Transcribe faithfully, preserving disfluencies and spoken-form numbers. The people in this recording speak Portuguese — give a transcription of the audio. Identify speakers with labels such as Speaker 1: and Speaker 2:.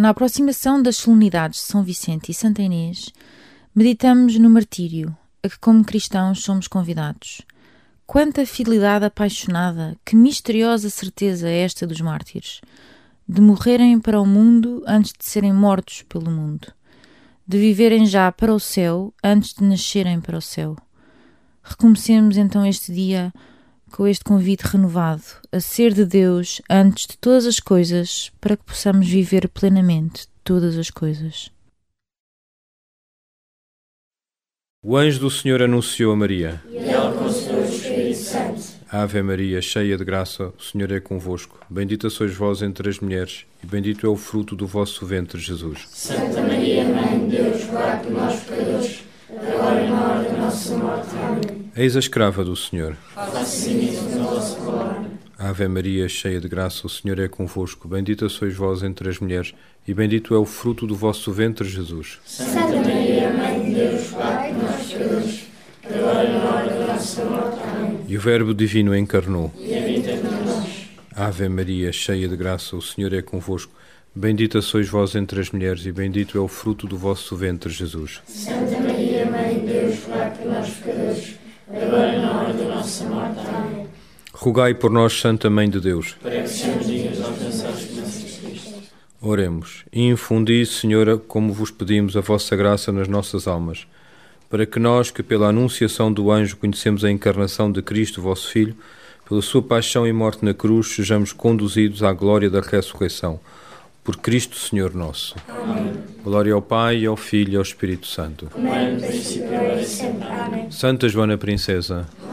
Speaker 1: Na aproximação das solenidades de São Vicente e Santa Inês, meditamos no martírio, a que como cristãos somos convidados. Quanta fidelidade apaixonada, que misteriosa certeza é esta dos mártires, de morrerem para o mundo antes de serem mortos pelo mundo, de viverem já para o céu antes de nascerem para o céu. Recomecemos então este dia com este convite renovado a ser de Deus antes de todas as coisas, para que possamos viver plenamente todas as coisas.
Speaker 2: O anjo do Senhor anunciou a Maria.
Speaker 3: E ela concebeu o Espírito Santo.
Speaker 2: Ave Maria, cheia de graça, o Senhor é convosco. Bendita sois vós entre as mulheres, e bendito é o fruto do vosso ventre, Jesus.
Speaker 3: Santa Maria, Mãe de Deus, rogai por nós pecadores, agora e na hora da nossa morte. Amém.
Speaker 2: Eis a escrava do Senhor.
Speaker 3: Faça-se em mim a vossa palavra.
Speaker 2: Ave Maria, cheia de graça, o Senhor é convosco. Bendita sois vós entre as mulheres, e bendito é o fruto do vosso ventre, Jesus.
Speaker 3: Santa Maria, Mãe de Deus, rogai por nós pecadores, agora e na hora da nossa morte. Amém.
Speaker 2: E o Verbo divino encarnou.
Speaker 3: E habita entre nós.
Speaker 2: Ave Maria, cheia de graça, o Senhor é convosco. Bendita sois vós entre as mulheres, e bendito é o fruto do vosso ventre, Jesus.
Speaker 3: Santa Maria, Mãe de Deus, rogai por nós pecadores, agora e na hora da nossa morte. Amém.
Speaker 2: Rogai por nós, Santa Mãe de Deus.
Speaker 3: Para que sejamos dignos de alcançar as bênçãos de Cristo.
Speaker 2: Oremos. E infundi, Senhora, como vos pedimos, a vossa graça nas nossas almas, para que nós, que pela anunciação do anjo conhecemos a encarnação de Cristo, vosso Filho, pela sua paixão e morte na cruz, sejamos conduzidos à glória da ressurreição. Por Cristo, Senhor nosso.
Speaker 3: Amém.
Speaker 2: Glória ao Pai, ao Filho e ao Espírito Santo.
Speaker 3: Como é no princípio, agora e sempre. Amém.
Speaker 2: Santa Joana Princesa,